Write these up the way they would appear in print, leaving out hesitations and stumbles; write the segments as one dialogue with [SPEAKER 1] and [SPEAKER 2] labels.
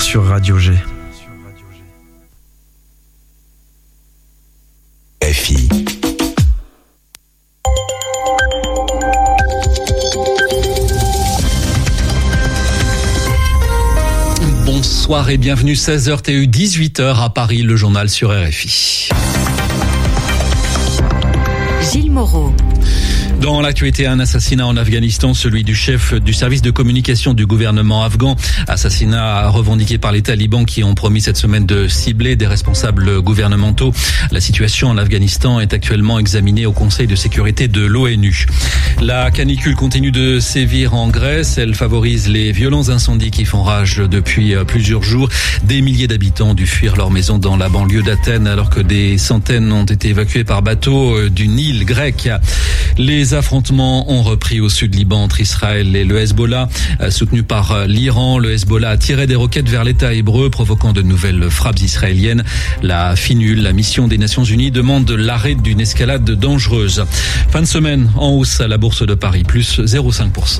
[SPEAKER 1] sur Radio G.
[SPEAKER 2] FI.
[SPEAKER 3] Bonsoir et bienvenue, 16h TU, 18h à Paris, le journal sur RFI.
[SPEAKER 4] Gilles Moreau.
[SPEAKER 3] Dans l'actualité, un assassinat en Afghanistan, celui du chef du service de communication du gouvernement afghan. Assassinat revendiqué par les talibans qui ont promis cette semaine de cibler des responsables gouvernementaux. La situation en Afghanistan est actuellement examinée au Conseil de sécurité de l'ONU. La canicule continue de sévir en Grèce. Elle favorise les violents incendies qui font rage depuis plusieurs jours. Des milliers d'habitants ont dû fuir leur maison dans la banlieue d'Athènes alors que des centaines ont été évacués par bateau d'une île grecque. Les affrontements ont repris au sud Liban entre Israël et le Hezbollah. Soutenu par l'Iran, le Hezbollah a tiré des roquettes vers l'État hébreu, provoquant de nouvelles frappes israéliennes. La FINUL, la mission des Nations Unies, demande l'arrêt d'une escalade dangereuse. Fin de semaine en hausse à la Bourse de Paris, plus 0,5%.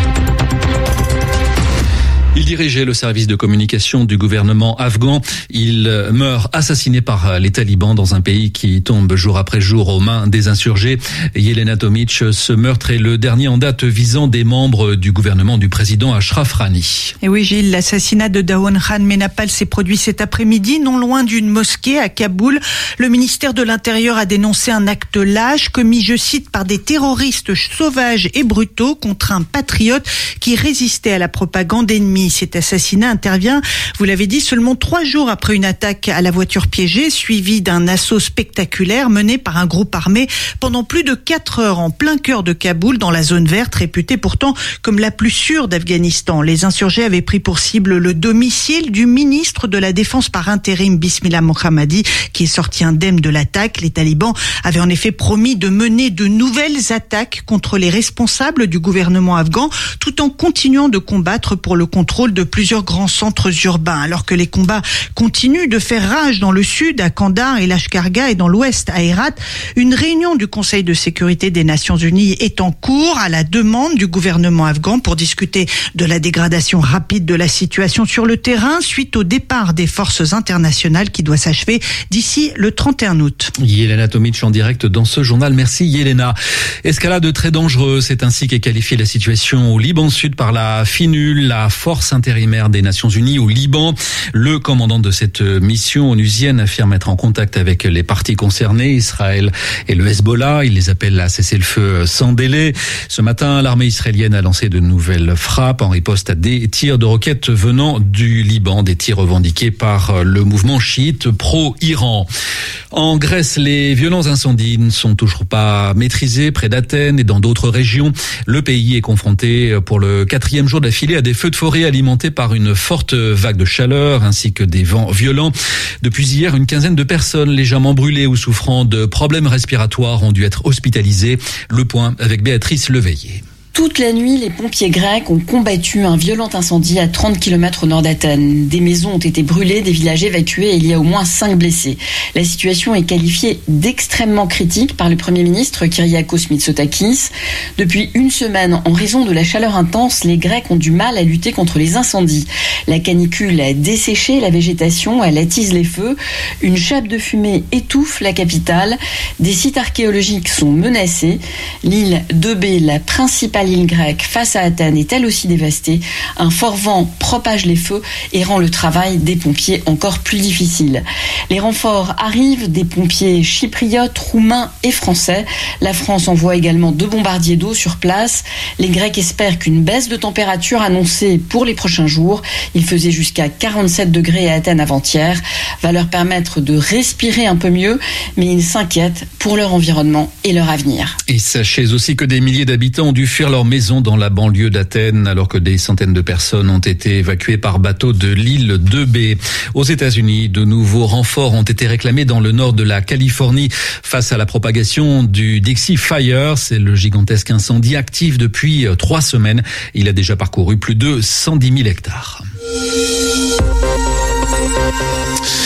[SPEAKER 3] Il dirigeait le service de communication du gouvernement afghan. Il meurt assassiné par les talibans dans un pays qui tombe jour après jour aux mains des insurgés. Yelena Tomic, ce meurtre est le dernier en date visant des membres du gouvernement du président Ashraf Ghani.
[SPEAKER 5] Et oui Gilles, l'assassinat de Dawood Khan Menapal s'est produit cet après-midi, non loin d'une mosquée à Kaboul. Le ministère de l'Intérieur a dénoncé un acte lâche commis, je cite, par des terroristes sauvages et brutaux contre un patriote qui résistait à la propagande ennemie. Cet assassinat intervient, vous l'avez dit, seulement 3 jours après une attaque à la voiture piégée, suivie d'un assaut spectaculaire mené par un groupe armé pendant plus de 4 heures en plein cœur de Kaboul, dans la zone verte, réputée pourtant comme la plus sûre d'Afghanistan. Les insurgés avaient pris pour cible le domicile du ministre de la Défense par intérim, Bismillah Mohammadi, qui est sorti indemne de l'attaque. Les talibans avaient en effet promis de mener de nouvelles attaques contre les responsables du gouvernement afghan, tout en continuant de combattre pour le contrôle de plusieurs grands centres urbains. Alors que les combats continuent de faire rage dans le sud, à Kandahar et Lashkargah, et dans l'ouest, à Herat, une réunion du Conseil de sécurité des Nations Unies est en cours à la demande du gouvernement afghan pour discuter de la dégradation rapide de la situation sur le terrain suite au départ des forces internationales qui doit s'achever d'ici le 31 août.
[SPEAKER 3] Yelena Tomic en direct dans ce journal. Merci Yelena. Escalade très dangereuse, c'est ainsi qu'est qualifiée la situation au Liban Sud par la FINUL, la force intérimaire des Nations Unies au Liban. Le commandant de cette mission onusienne affirme être en contact avec les parties concernées, Israël et le Hezbollah. Il les appelle à cesser le feu sans délai. Ce matin, l'armée israélienne a lancé de nouvelles frappes en riposte à des tirs de roquettes venant du Liban, des tirs revendiqués par le mouvement chiite pro-Iran. En Grèce, les violents incendies ne sont toujours pas maîtrisés près d'Athènes et dans d'autres régions. Le pays est confronté pour le 4e jour d'affilée à des feux de forêt alimentés par une forte vague de chaleur ainsi que des vents violents. Depuis hier, une quinzaine de personnes légèrement brûlées ou souffrant de problèmes respiratoires ont dû être hospitalisées. Le point avec Béatrice Leveillé.
[SPEAKER 6] Toute la nuit, les pompiers grecs ont combattu un violent incendie à 30 km au nord d'Athènes. Des maisons ont été brûlées, des villages évacués et il y a au moins 5 blessés. La situation est qualifiée d'extrêmement critique par le Premier ministre Kyriakos Mitsotakis. Depuis une semaine, en raison de la chaleur intense, les Grecs ont du mal à lutter contre les incendies. La canicule a desséché la végétation, elle attise les feux. Une chape de fumée étouffe la capitale. Des sites archéologiques sont menacés. L'île d'Eubée, la principale l'île grecque face à Athènes est elle aussi dévastée. Un fort vent propage les feux et rend le travail des pompiers encore plus difficile. Les renforts arrivent, des pompiers chypriotes, roumains et français. La France envoie également 2 bombardiers d'eau sur place. Les Grecs espèrent qu'une baisse de température annoncée pour les prochains jours, il faisait jusqu'à 47 degrés à Athènes avant-hier, va leur permettre de respirer un peu mieux, mais ils s'inquiètent pour leur environnement et leur avenir.
[SPEAKER 3] Et sachez aussi que des milliers d'habitants ont dû fuir leur maison dans la banlieue d'Athènes alors que des centaines de personnes ont été évacuées par bateau de l'île d'Eubée. Aux États-Unis, de nouveaux renforts ont été réclamés dans le nord de la Californie face à la propagation du Dixie Fire. C'est le gigantesque incendie actif depuis 3 semaines. Il a déjà parcouru plus de 110 000 hectares.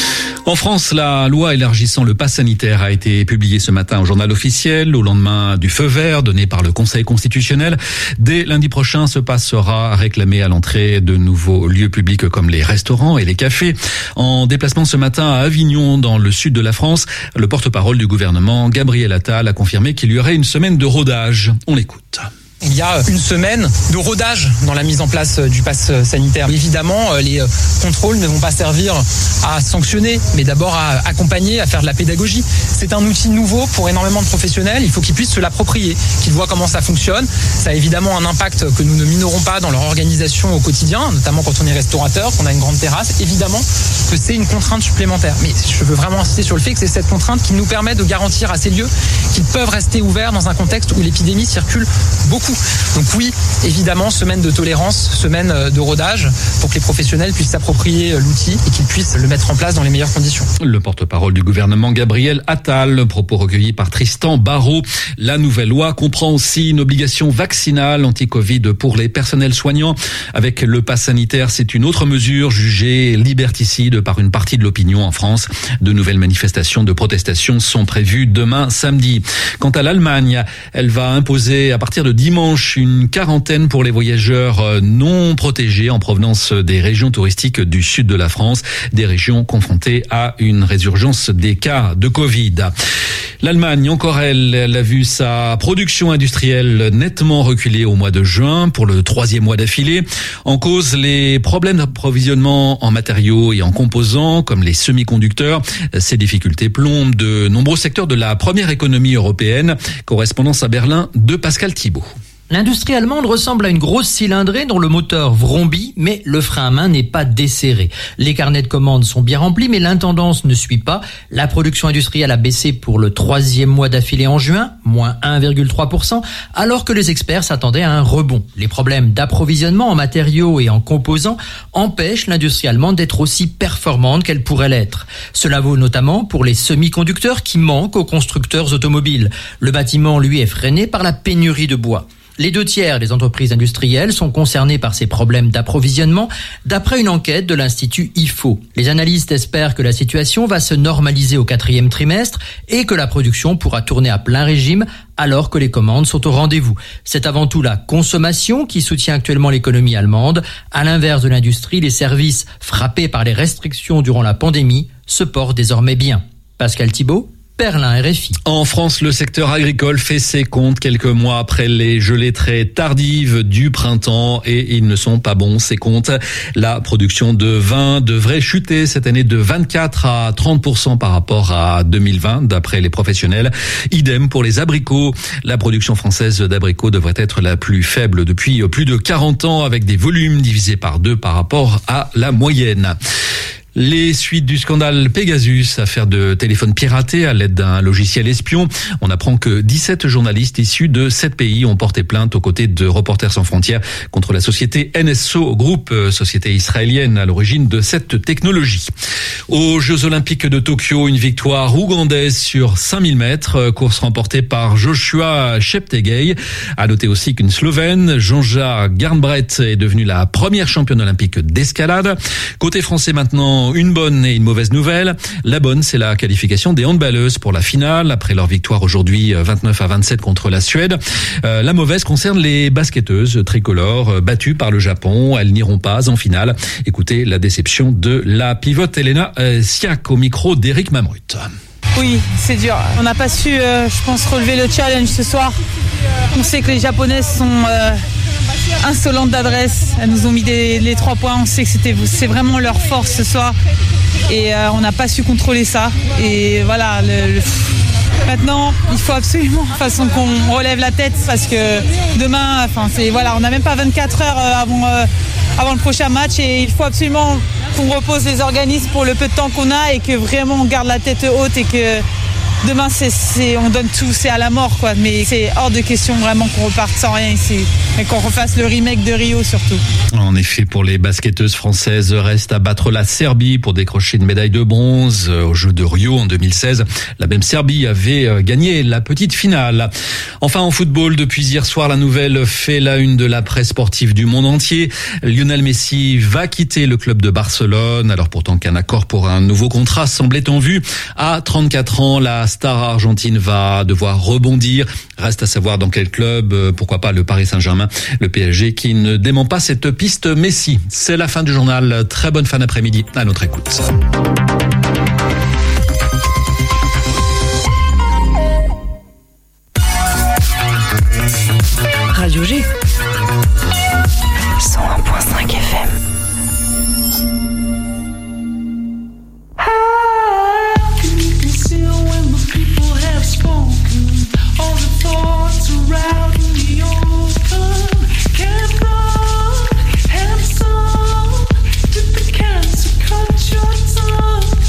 [SPEAKER 3] En France, la loi élargissant le pass sanitaire a été publiée ce matin au journal officiel, au lendemain du feu vert donné par le Conseil constitutionnel. Dès lundi prochain, ce pass sera réclamé à l'entrée de nouveaux lieux publics comme les restaurants et les cafés. En déplacement ce matin à Avignon, dans le sud de la France, le porte-parole du gouvernement, Gabriel Attal, a confirmé qu'il y aurait une semaine de rodage. On l'écoute.
[SPEAKER 1] Il y a une semaine de rodage dans la mise en place du pass sanitaire. Évidemment, les contrôles ne vont pas servir à sanctionner, mais d'abord à accompagner, à faire de la pédagogie. C'est un outil nouveau pour énormément de professionnels. Il faut qu'ils puissent se l'approprier, qu'ils voient comment ça fonctionne. Ça a évidemment un impact que nous ne minorons pas dans leur organisation au quotidien, notamment quand on est restaurateur, qu'on a une grande terrasse. Évidemment que c'est une contrainte supplémentaire. Mais je veux vraiment insister sur le fait que c'est cette contrainte qui nous permet de garantir à ces lieux qu'ils peuvent rester ouverts dans un contexte où l'épidémie circule beaucoup. Donc oui, évidemment, semaine de tolérance, semaine de rodage, pour que les professionnels puissent s'approprier l'outil et qu'ils puissent le mettre en place dans les meilleures conditions.
[SPEAKER 3] Le porte-parole du gouvernement, Gabriel Attal, propos recueillis par Tristan Barrault. La nouvelle loi comprend aussi une obligation vaccinale anti-Covid pour les personnels soignants. Avec le pass sanitaire, c'est une autre mesure jugée liberticide par une partie de l'opinion en France. De nouvelles manifestations de protestation sont prévues demain samedi. Quant à l'Allemagne, elle va imposer à partir de dimanche une quarantaine pour les voyageurs non protégés en provenance des régions touristiques du sud de la France, des régions confrontées à une résurgence des cas de Covid. L'Allemagne, encore elle a vu sa production industrielle nettement reculer au mois de juin pour le 3e mois d'affilée. En cause, les problèmes d'approvisionnement en matériaux et en composants, comme les semi-conducteurs. Ces difficultés plombent de nombreux secteurs de la première économie européenne. Correspondance à Berlin de Pascal Thibault.
[SPEAKER 2] L'industrie allemande ressemble à une grosse cylindrée dont le moteur vrombit, mais le frein à main n'est pas desserré. Les carnets de commandes sont bien remplis, mais l'intendance ne suit pas. La production industrielle a baissé pour le 3e mois d'affilée en juin, moins 1,3%, alors que les experts s'attendaient à un rebond. Les problèmes d'approvisionnement en matériaux et en composants empêchent l'industrie allemande d'être aussi performante qu'elle pourrait l'être. Cela vaut notamment pour les semi-conducteurs qui manquent aux constructeurs automobiles. Le bâtiment, lui, est freiné par la pénurie de bois. Les 2/3 des entreprises industrielles sont concernées par ces problèmes d'approvisionnement, d'après une enquête de l'Institut IFO. Les analystes espèrent que la situation va se normaliser au 4e trimestre et que la production pourra tourner à plein régime alors que les commandes sont au rendez-vous. C'est avant tout la consommation qui soutient actuellement l'économie allemande. À l'inverse de l'industrie, les services frappés par les restrictions durant la pandémie se portent désormais bien. Pascal Thibault, Berlin, RFI.
[SPEAKER 3] En France, le secteur agricole fait ses comptes quelques mois après les gelées très tardives du printemps et ils ne sont pas bons, ces comptes. La production de vin devrait chuter cette année de 24 à 30% par rapport à 2020, d'après les professionnels. Idem pour les abricots. La production française d'abricots devrait être la plus faible depuis plus de 40 ans, avec des volumes divisés par 2 par rapport à la moyenne. Les suites du scandale Pegasus, affaire de téléphone piraté à l'aide d'un logiciel espion. On apprend que 17 journalistes issus de 7 pays ont porté plainte aux côtés de Reporters sans frontières contre la société NSO Group, société israélienne à l'origine de cette technologie. Aux Jeux Olympiques de Tokyo, une victoire ougandaise sur 5000 mètres, course remportée par Joshua Cheptegei. À noter aussi qu'une Slovène, Jonja Garnbret, est devenue la première championne olympique d'escalade. Côté français maintenant, une bonne et une mauvaise nouvelle. La bonne, c'est la qualification des handballeuses pour la finale, après leur victoire aujourd'hui 29-27 contre la Suède. La mauvaise concerne les basketteuses tricolores battues par le Japon. Elles n'iront pas en finale. Écoutez la déception de la pivote Elena Siak au micro d'Éric Mamrut.
[SPEAKER 4] Oui, c'est dur. On n'a pas su, je pense, relever le challenge ce soir. On sait que les Japonaises sont insolentes d'adresse. Elles nous ont mis les 3 points. On sait que c'est vraiment leur force ce soir. Et on n'a pas su contrôler ça. Et voilà, maintenant, il faut absolument de toute façon qu'on relève la tête parce que demain, on n'a même pas 24 heures avant le prochain match et il faut absolument qu'on repose les organismes pour le peu de temps qu'on a et que vraiment on garde la tête haute et que demain on donne tout, c'est à la mort quoi. Mais c'est hors de question vraiment qu'on reparte sans rien ici. et qu'on refasse le remake de Rio surtout.
[SPEAKER 3] En effet, pour les basketteuses françaises, reste à battre la Serbie pour décrocher une médaille de bronze aux Jeux de Rio en 2016. La même Serbie avait gagné la petite finale. Enfin, en football, depuis hier soir, la nouvelle fait la une de la presse sportive du monde entier. Lionel Messi va quitter le club de Barcelone, alors pourtant qu'un accord pour un nouveau contrat semblait en vue. À 34 ans, la star argentine va devoir rebondir. Reste à savoir dans quel club, pourquoi pas le Paris Saint-Germain, le PSG qui ne dément pas cette piste Messi. C'est la fin du journal. Très bonne fin d'après-midi à notre écoute.
[SPEAKER 7] Radio G 101.5 FM.
[SPEAKER 8] Hands on, did the cancer cut your tongue?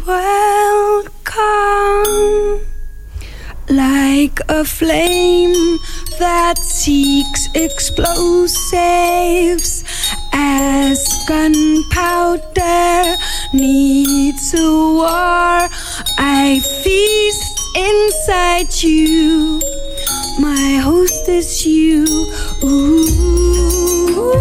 [SPEAKER 8] welcome. Like a flame that seeks explosives, as gunpowder needs a war, I feast inside you. My host is you. Ooh.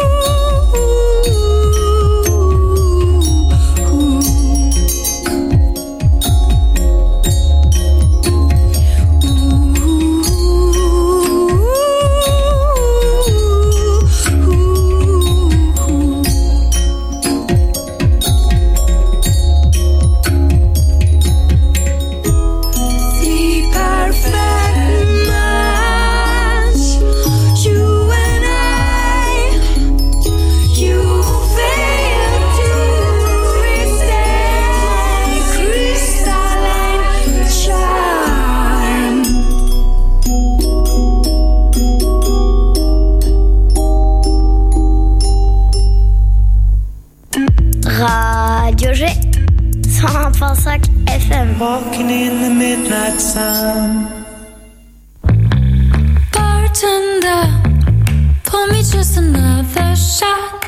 [SPEAKER 9] Radio G 101.5 FM.
[SPEAKER 10] Walking in the midnight sun.
[SPEAKER 8] Bartender, pour me just another shot.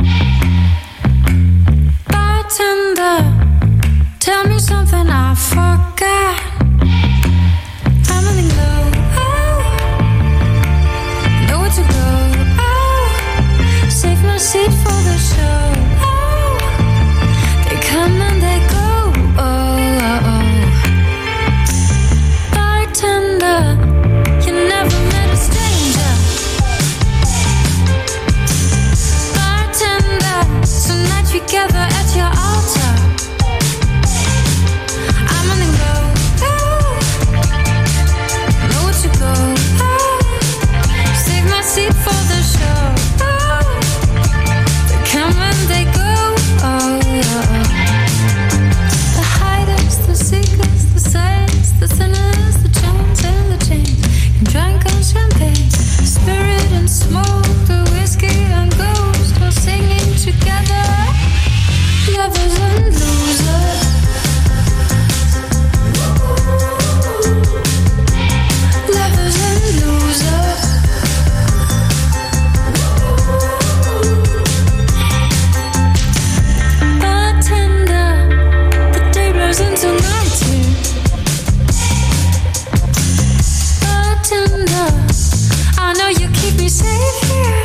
[SPEAKER 8] Bartender, tell me something I forgot. I'm running low, oh, nowhere to go, oh, save my seat for the show. Come and they go, oh, oh, oh. Bartender, you never met a stranger. Bartender, tonight we gather at your altar. I'm running low, oh, nowhere to go, oh, save my seat for the show, oh, they come and they go, oh, oh, oh. The seekers, the saints, the sinners, the Jones and the James, and drank on champagne, spirit and smoke, the whiskey and ghost, all singing together, lovers and losers, lovers and losers. Bartender, the day blows into night here. Bartender, I know you keep me safe here.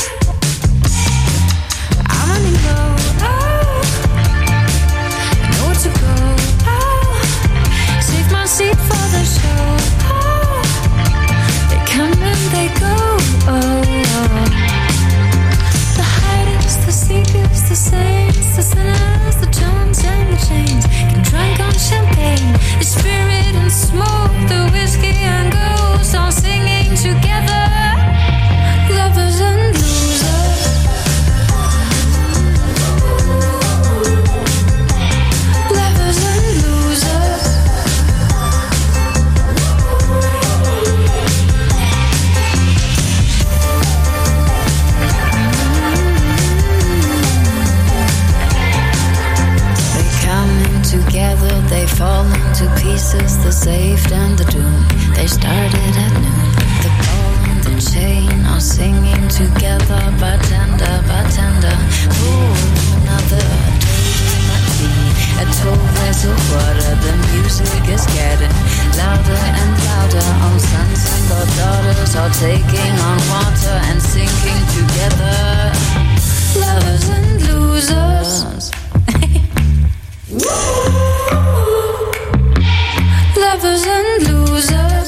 [SPEAKER 8] I'm running low, oh, nowhere to go, oh, save my seat for the show, oh, they come and they go, oh, oh. The hiders, the seekers, the saints, the sinners, the Jones and the James, can drink on champagne, the spirit and smoke, the whiskey and ghosts, all singing together, lovers and losers, lovers and losers. They come in together, they fall into pieces, the saved and the doomed. They started at noon. The ball and the chain are singing together. Bartender, bartender, pour another. A toll there's a water. The music is getting louder and louder. All sons and our daughters are taking on water and sinking together. Lovers and losers. Lovers and losers.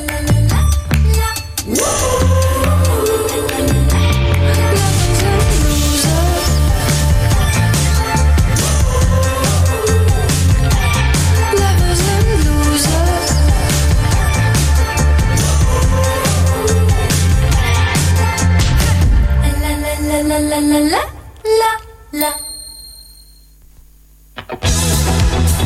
[SPEAKER 8] La la la la la la.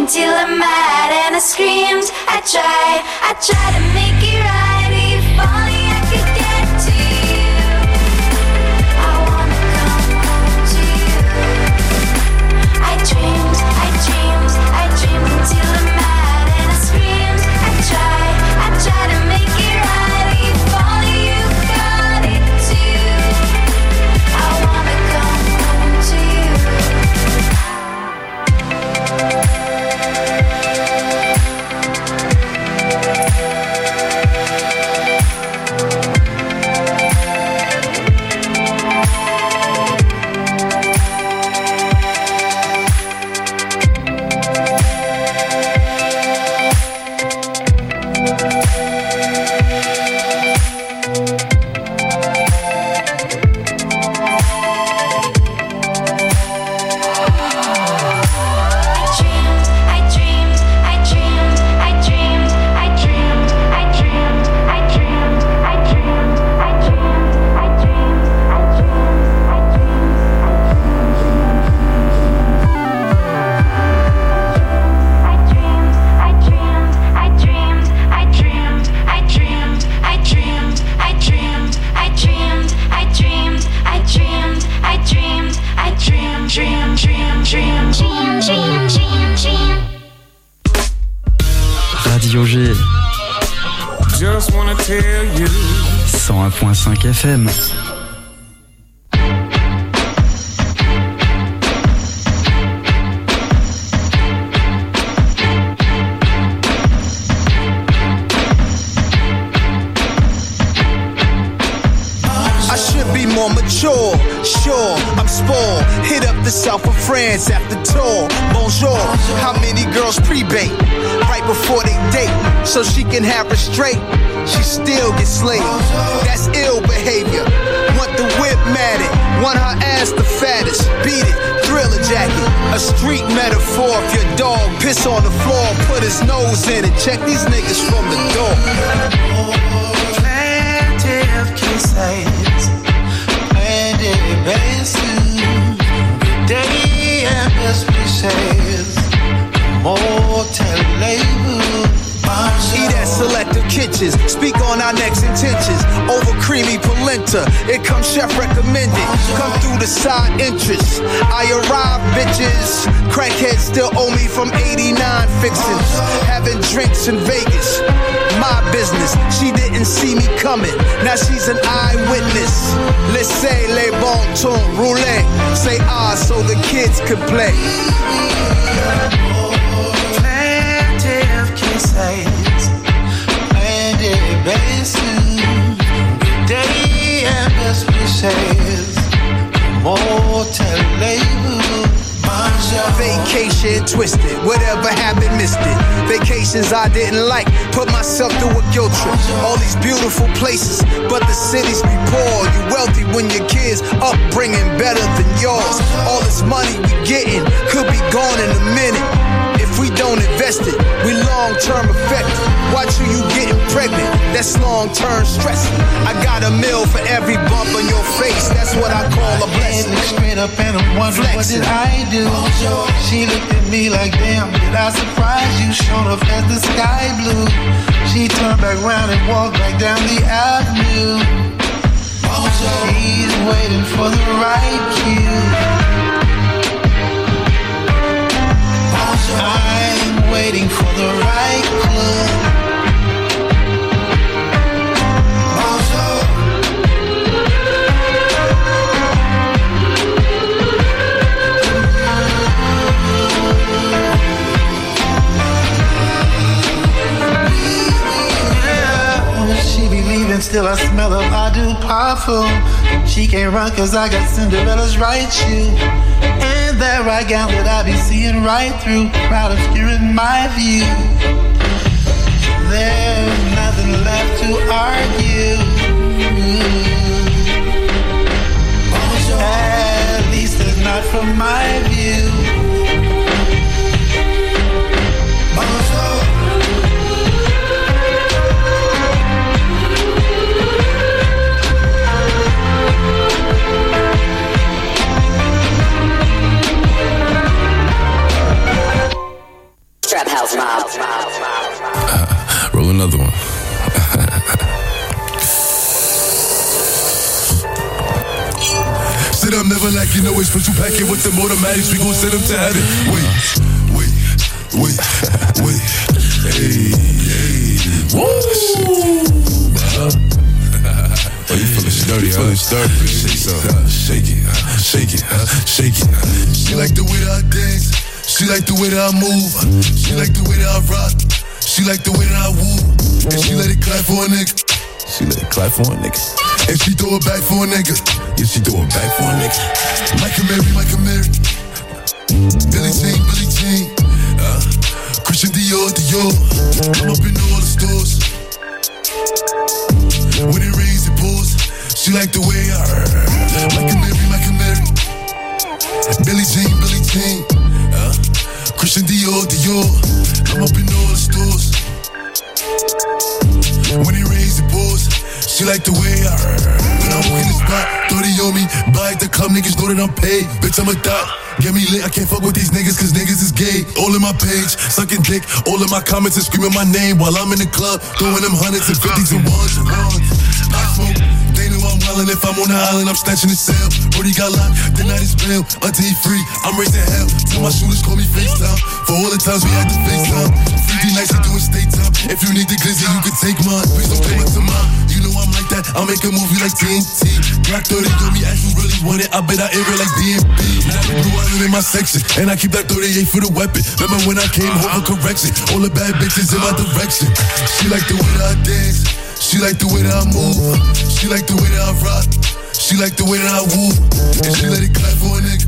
[SPEAKER 8] till I'm mad and I screamed. I tried to make it right. If only I could get to you. I wanna come home to you. I dreamed until I'm mad and I screamed. I tried to make it right. If only you got it too. I wanna come home to you.
[SPEAKER 11] Radio G.
[SPEAKER 10] Just wanna tell you.
[SPEAKER 11] 101.5 FM.
[SPEAKER 12] Mature, sure, I'm spoiled. Hit up the south of France after tour. Bonjour, how many girls pre-bait right before they date so she can have her straight? She still gets slayed. That's ill behavior. Want the whip matted, want her ass the fattest. Beat it, thriller jacket. A street metaphor. If your dog piss on the floor, put his nose in it. Check these niggas from the door.
[SPEAKER 10] Plenty of kisses. Day and best wishes, motel label.
[SPEAKER 12] Eat at selective kitchens, speak on our next intentions. Over creamy polenta, it comes chef recommended. Come through the side entrance. I arrive, bitches. Crackheads still owe me from 89 fixins. Having drinks in Vegas, my business. She didn't see me coming, now she's an eyewitness. Laissez les bon ton rouler. Say ah so the kids could play.
[SPEAKER 10] Plenty of kisses, plenty of bases. Day and best wishes, motel label.
[SPEAKER 12] Vacation twisted, whatever happened missed it. Vacations I didn't like, put myself through a guilt trip. All these beautiful places, but the cities be poor. You wealthy when your kids upbringing better than yours. All this money we getting could be gone in a minute. If we don't invest it, we long-term affected. Watch who you getting pregnant, that's long-term stress. I got a meal for every bump on your face, that's what I call a blessing.
[SPEAKER 10] Straight up and I'm wondering what did I do? She looked at me like, damn, did I surprise you? Showed up as the sky blue. She turned back around and walked back down the avenue. She's waiting for the right cue. I'm waiting for the right clue. Still I smell of Adu parfum. She can't run cause I got Cinderella's right shoe. And that right gown that I be seeing right through, crowd obscuring my view. There's nothing left to argue. At least it's not from my view.
[SPEAKER 13] another one. Sit up, never like you know it's special packet with them automatics. We gon' send them to heaven. Wait. Hey. Woo! Oh, you feeling sturdy, huh? Shake it. She like the way that I dance. She like the way that I move. She like the way that I rock. She like the way that I woo. And she let it clap for a nigga. And she throw it back for a nigga. Yeah, she throw it back for a nigga. Micah Mary. Billie Jean. Christian Dior. I'm up in all the stores. When it rains, it pours. She like the way I Micah Mary. Billie Jean. Christian Dior. I'm up in all the stores. When it rains, it pours. She like the way I when I walk in the spot, 30 on me. Buy at the club, niggas know that I'm paid. Bitch, I'm a thot. Get me lit, I can't fuck with these niggas cause niggas is gay. All in my page, sucking dick. All in my comments and screaming my name while I'm in the club, throwing them hundreds and fifties and ones. I smoke, they know I'm wildin'. If I'm on the island, I'm snatching the cell. Brody got locked, the night is bail. Until he free, I'm raising hell. Tell my shooters call me FaceTime. For all the times we had to FaceTime. 3D nights, we doing state time. If you need the glizzy, you can take mine. Please don't pay much to mine. You know I'm like that, I'll make a movie like TNT. Black 30 told me, as you really want it, I bet I air it like DMP. Now the blue island in my section, and I keep that 38 for the weapon. Remember when I came home for correction? All the bad bitches in my direction. She like the way that I dance. She like the way that I move. She like the way that I rock. She like the way that I woo. And she let it clap for a nigga.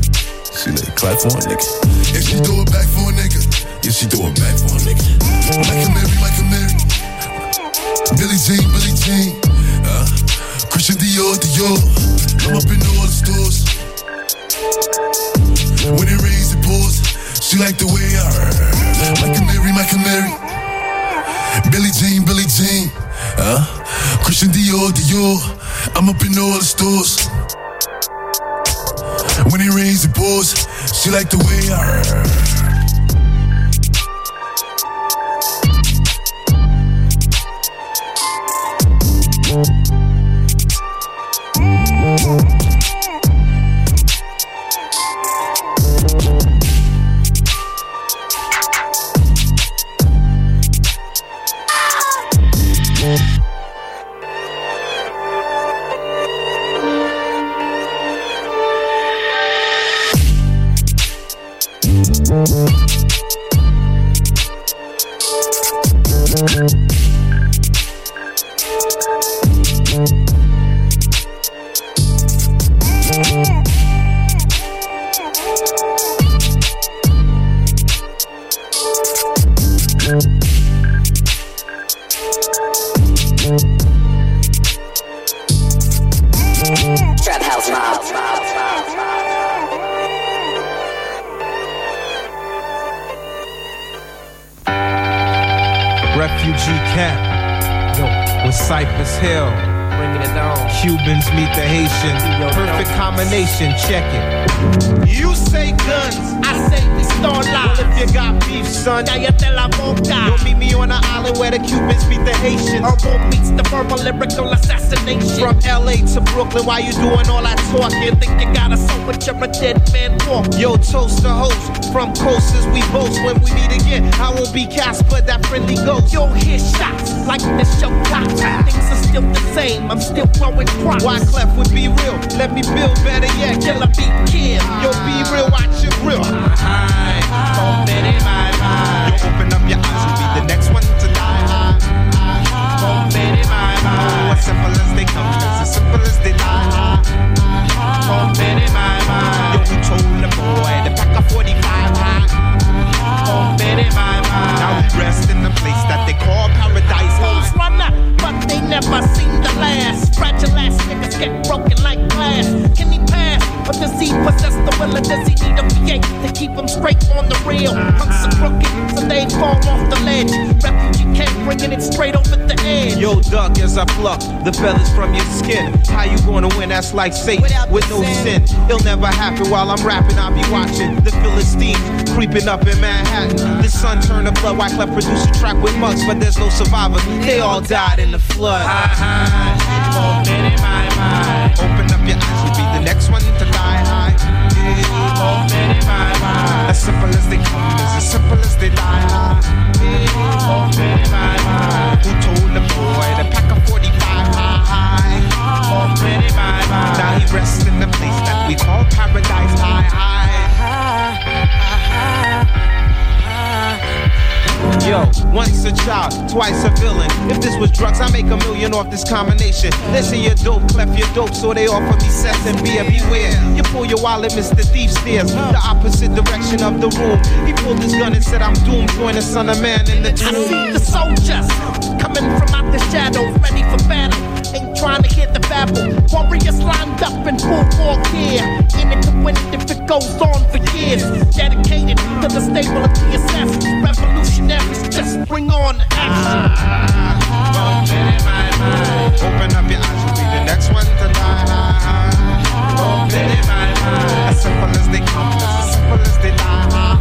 [SPEAKER 13] And she throw it back for a nigga. Yeah, she throw it back for a nigga. Micah Mary. Billie Jean. Christian Dior. I'm up in all the stores. When it rains, it pours. She like the way I Micah Mary. Billie Jean. Christian Dior. I'm up in all the stores. When it rains, it pours. She like the way I
[SPEAKER 14] Refugee camp, with Cypress Hill, bringing it down. Cubans meet the Haitians, perfect combination. Check it. You say guns, I say we start live. Well, if you got beef, son, cállate la boca. You'll meet me on an island where the Cubans meet the Haitians. Herbal meets the verbal lyrical assassination. From LA to Brooklyn, why you doing all that talking? Think you got a soul, but you're a dead man walk. Yo, toast to host. From coasters we boast. When we meet again, I won't be Casper, that friendly ghost. You'll hear shots like the show cops. Things are still the same, I'm still growing crops. Why Clef would be real? Let me build better yet. Killer beat kid. Yo, be real, watch your grill. You open up your eyes, you'll be the next one to die. As simple as they come, it's as simple as they lie. Yo, who told the boy to pack a 45 high? Now we rest in the place that they call paradise. Hoes run up, but they never seem to last. Fragile ass niggas get broken like glass. Can he pass? Or does he possess the will? Or does he need a V8 to keep him straight on the rail? Punks are crooked, so they fall off the ledge. no duck as I pluck the feathers from your skin. How you gonna win? That's like Satan with no sin. It'll never happen while I'm rapping. I'll be watching the Philistines creeping up in Manhattan. The sun turned to blood. Wyclef produced a track with mugs, but there's no survivors. They all died in the flood. Open up your eyes, you'll be the next one to die high. As simple as they come, it's as simple as they die high. Who told the boy to pack a 45 high? Now he rests in the place that we call paradise high. Yo, once a child, twice a villain. If this was drugs, I make $1 million off this combination. Listen, you're dope, clef, you're dope, so they offer me cess and beer. Beware, you pull your wallet, Mr. Thief stares the opposite direction of the room. He pulled his gun and said, I'm doomed. Join the son of man in the tomb.
[SPEAKER 15] I see the soldiers coming from out the shadows, ready for battle. Ain't trying to hit the babble. Warriors lined up in full war gear. In it to win it if it goes on for years. Dedicated to the stable of TSS. Revolutionaries, just bring on the action.
[SPEAKER 14] Open up your eyes, you'll be the next one to die. As simple as they come, as simple as they die.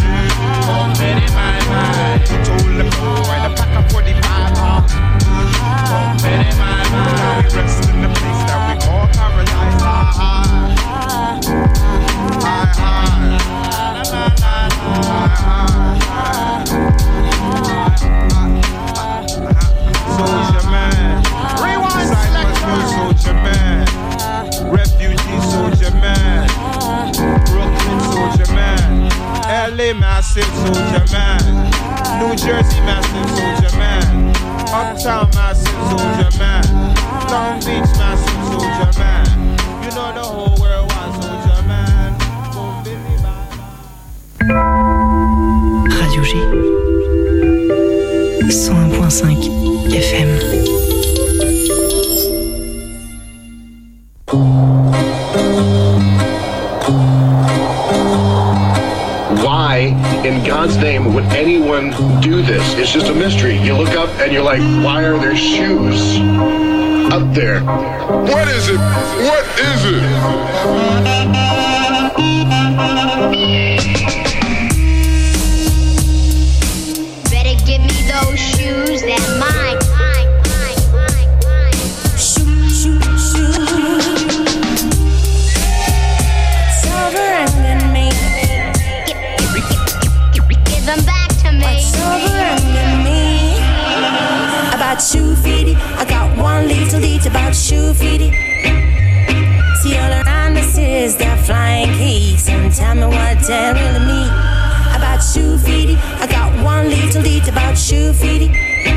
[SPEAKER 14] Who told the boy to pack a 45 Now we rest in the place that we call paradise. Soldier man, rewind selection. Soldier man, refugee soldier man, Brooklyn soldier man, LA massive soldier man, New Jersey massive soldier man, Uptown massive soldier man, Long Beach massive soldier man. You know the whole world wants soldier man.
[SPEAKER 7] Radio G 101.5 FM.
[SPEAKER 16] Why, in God's name, would anyone do this? It's just a mystery. You look up and you're like, why are there shoes up there? What is it? What is it?
[SPEAKER 9] Better give me those shoes, they're mine.
[SPEAKER 17] Shoe feety, I got one little deed about shoe feety. See all around us is they're flying geeks, and tell me what they really mean about shoe feety. I got one little deed about shoe feety.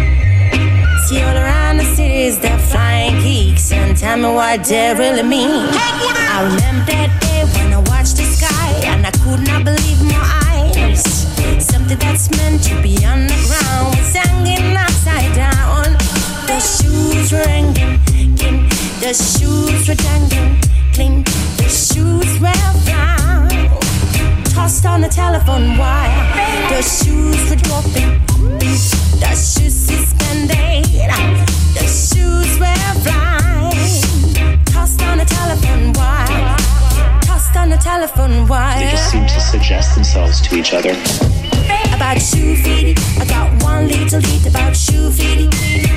[SPEAKER 17] See all around us is they're flying geeks, and tell me what they really mean. I remember that day when I watched the sky, and I could not believe my eyes. Something that's meant to be on the ground was hanging upside down. The shoes were hanging, clean. The shoes were dangling, clean. The shoes were flying, tossed on the telephone wire. The shoes were dropping, the shoes suspended. The shoes were flying, tossed on the telephone wire. Tossed on the telephone wire.
[SPEAKER 18] They just seem to suggest themselves to each other.
[SPEAKER 17] About shoe feety, I got one little deed about shoe feety.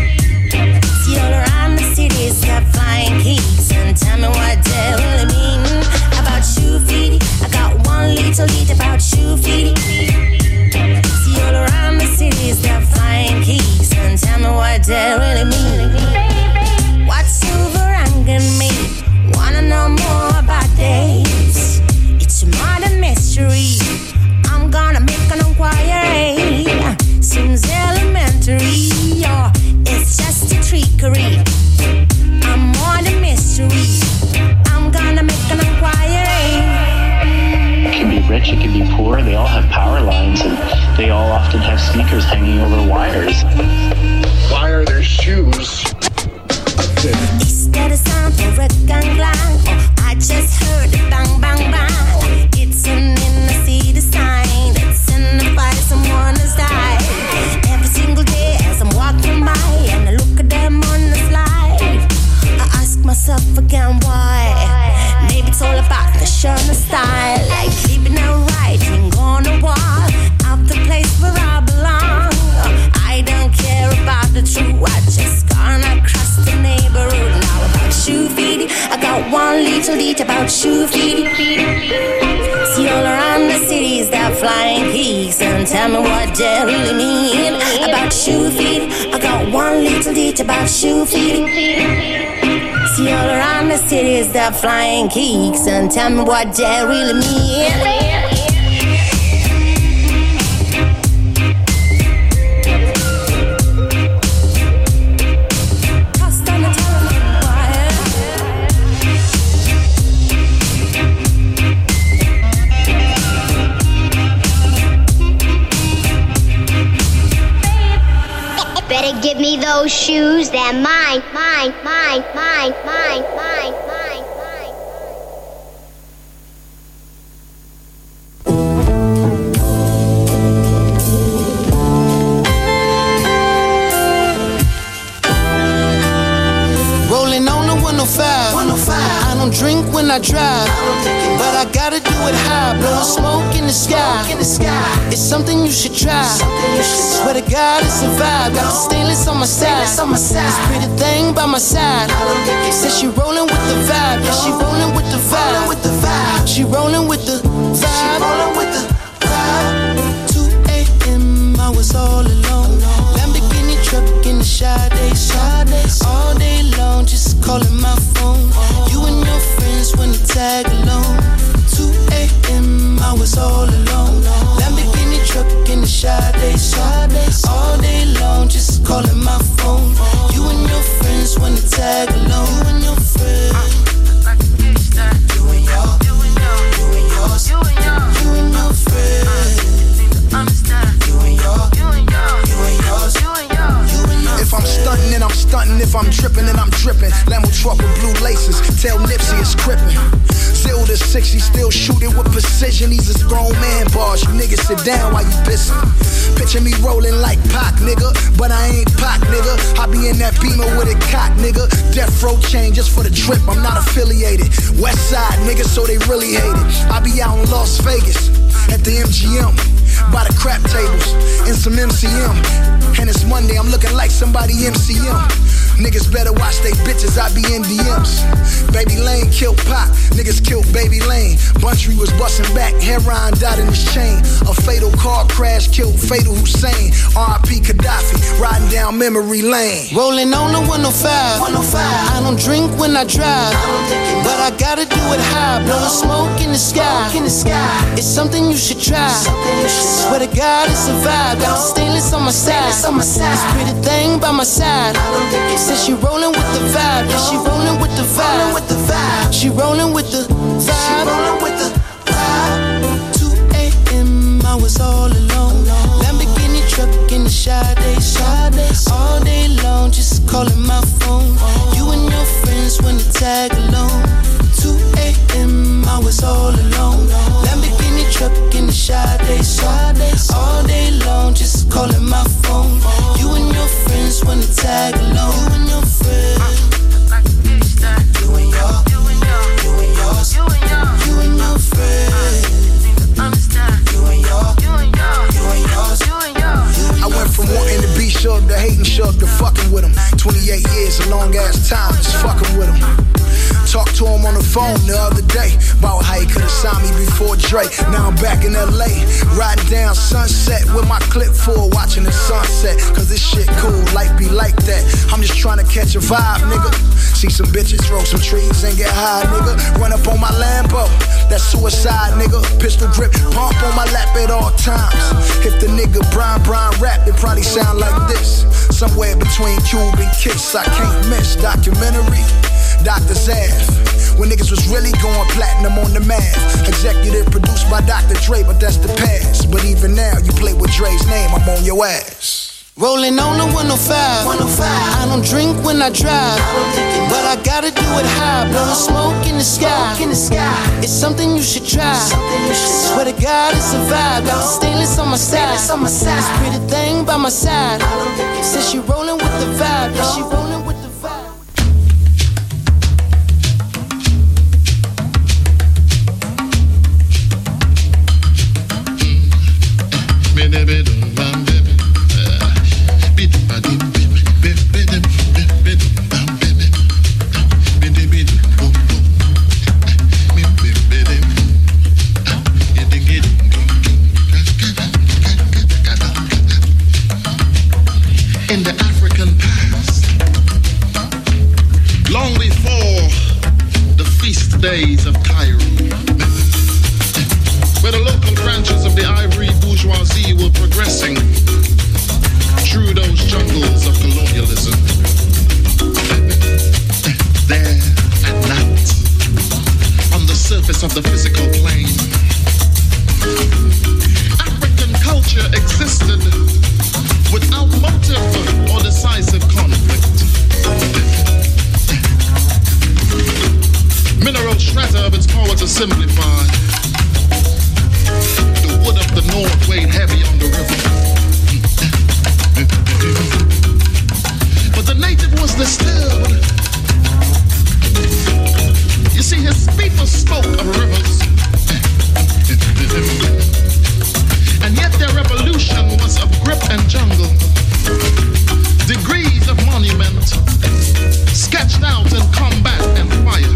[SPEAKER 17] See all around the cities got flying geeks, and tell me what they really mean about shoe feety. I got one little deed about shoe feety. See all around the cities got flying geeks, and tell me what they really mean. What's overhanging me? Wanna know more about this? It's a modern mystery. I'm gonna make an inquiry. Seems elementary, or it's just a trickery. I'm more the mystery. I'm gonna make an inquiry.
[SPEAKER 18] It can be rich, it can be poor. They all have power lines, and they all often have sneakers hanging over wires.
[SPEAKER 16] Why are there shoes
[SPEAKER 17] teach about shoe feet. See all around the cities, they're flying geeks, and tell me what they really mean about shoe feet. I got one little teach about shoe feet. See all around the cities, they're flying geeks, and tell me what they really mean.
[SPEAKER 9] Better give me those shoes, they're mine, mine, mine, mine, mine, mine, mine, mine.
[SPEAKER 12] Rolling on the 105. I don't drink when I drive, but I gotta do it high. Blowing smoke in the sky. It's something you should try. Swear to God, it's a vibe. Got the stainless on my side. This pretty thing by my side. Says she rolling with the vibe. Yeah, she rolling with the vibe. She rolling with the vibe. 2 a.m. I was all alone. Lamborghini truck in the Sade. All day long, just calling my phone. You and your friends wanna tag along. 2 a.m. I was all alone. Lamborghini truck in the Sade. All day long, just calling my phone. You and your friends wanna tag along. You and your friends. You and yours. You and yours. You and your friends. You and yours. You and yours. If I'm stunting and I'm stunting, if I'm dripping and I'm dripping. Lambo truck with blue laces, tell Nipsey it's crippin'. 0 to 60, still shooting with precision. These is grown man bars, you niggas sit down while you pissin'. Picture me rolling like Pac, nigga, but I ain't Pac, nigga. I be in that Beamer with a cock, nigga. Death row chain just for the drip, I'm not affiliated. West side, nigga, so they really hate it. I be out in Las Vegas at the MGM. By the crap tables and some MCM. And it's Monday, I'm looking like somebody MCM. Niggas better watch they bitches, I be in DMs. Baby Lane killed Pac, niggas killed Baby Lane. Buntry was busting back, heroin died in his chain. A fatal car crash killed Fatal Hussein. R.I.P. Gaddafi, riding down memory lane. Rolling on the 105. I don't drink when I drive, but I gotta do it high. Blowing smoke in the sky. It's something you should try. Swear to God, it's a vibe. Got the stainless on my side. This pretty thing by my side. Says she rolling with the vibe. Yeah, she rolling with the vibe. She rolling with the vibe. 2 a.m. I was all alone. Lamborghini truck in the Sade. All day long, just calling my phone. You and your friends wanna tag along. 2 a.m. I was all alone. Lamborghini truck in the Sade. All day long, just calling my phone. You and your friends wanna tag along. You and your friends. You and yours. You and yours. You and your friends. You and yours. I went from wanting to be Shug to hating Shug to fucking with him. 28 years, a long ass time, just fucking with him. Talked to him on the phone the other day about how he could've signed me before Dre. Now I'm back in LA, riding down Sunset with my clip full, watching the sunset. Cause this shit cool, life be like that. I'm just trying to catch a vibe, nigga. See some bitches, throw some trees and get high, nigga. Run up on my Lambo, that's suicide, nigga. Pistol grip, pump on my lap at all times. If the nigga Brian rap, it probably sound like this. Somewhere between Cube and Kiss, I can't miss. Documentary, Dr. Zav, when niggas was really going platinum on the math. Executive produced by Dr. Dre, but that's the past. But even now, you play with Dre's name, I'm on your ass. Rolling on the 105. I don't drink when I drive, but I gotta do it high. Blowing smoke in the sky. It's something you should try. Swear to God, it's a vibe. Got the stainless on my side. This pretty thing by my side. Says she rolling with the vibe. Yeah, she rolling with the vibe.
[SPEAKER 19] days of Cairo, where the local branches of the ivory bourgeoisie were progressing through those jungles of colonialism. There at night, on the surface of the physical plane, African culture existed without motive or decisive conflict. Mineral strata of its power to simplify. The wood of the north weighed heavy on the river. But the native was distilled. You see, his people spoke of rivers. And yet their revolution was of grip and jungle. Degrees of monument sketched out in combat and fire.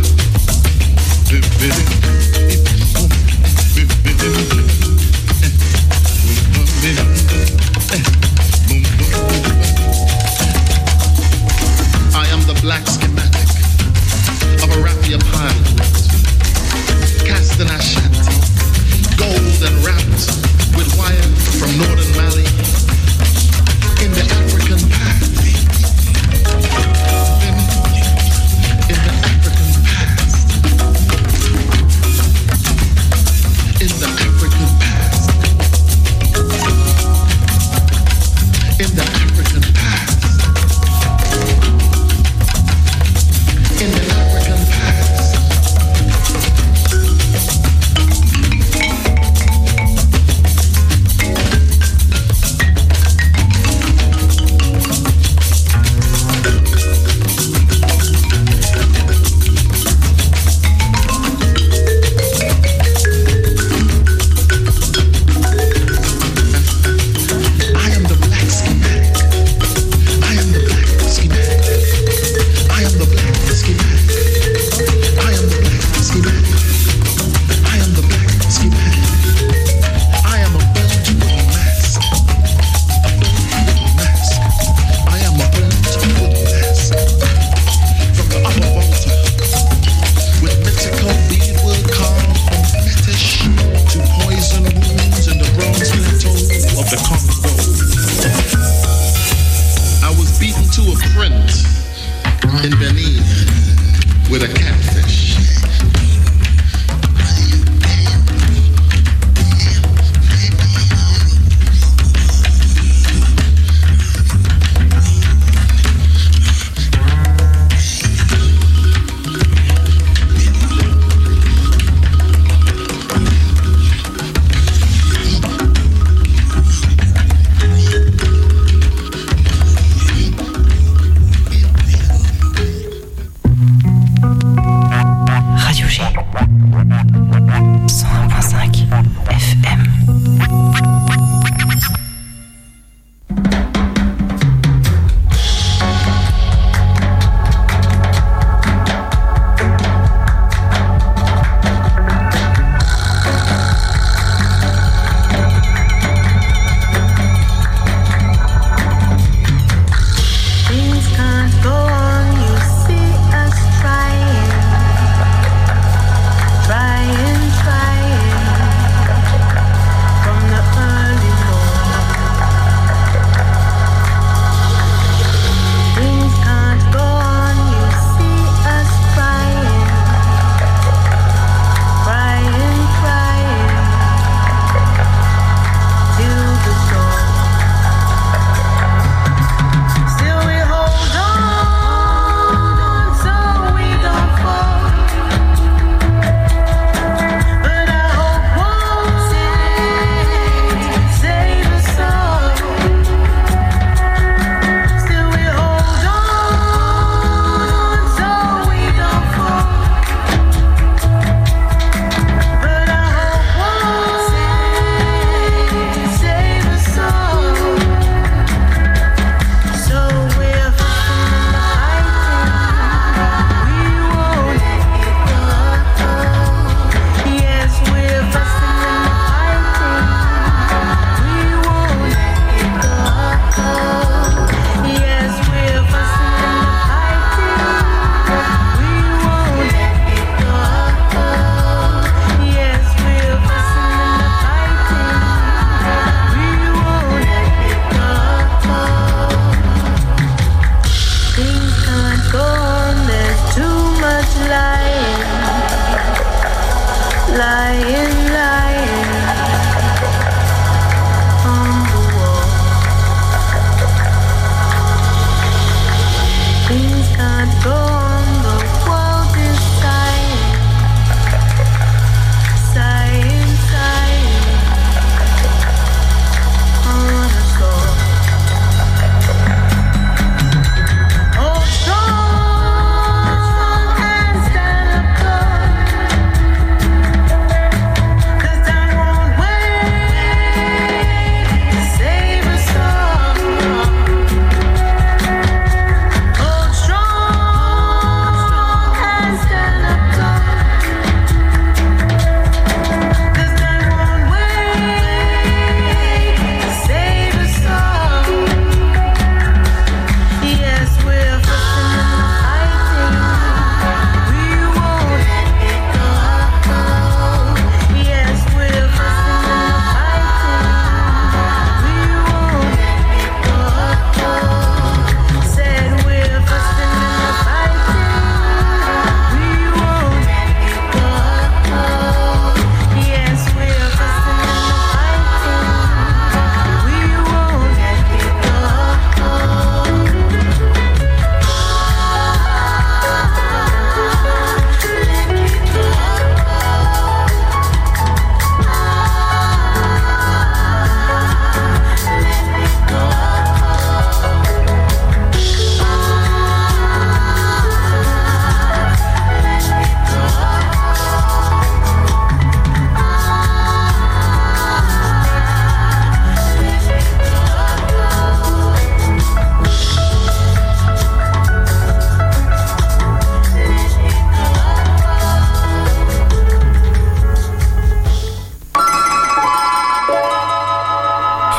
[SPEAKER 19] I am the black schematic of a raffia pilot, cast in Ashanti, gold and wrapped with wire from northern Mali, in the African past. In the African past. In the African past. In the African past. In the African past.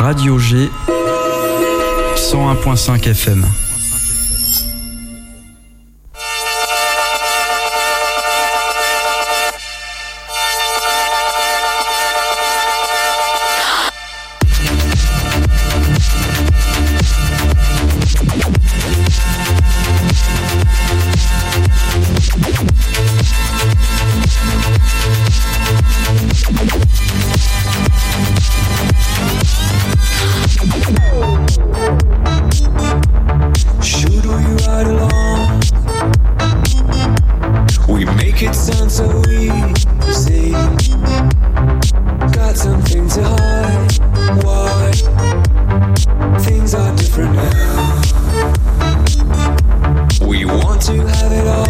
[SPEAKER 11] Radio G 101.5 FM.
[SPEAKER 20] We want to have it all.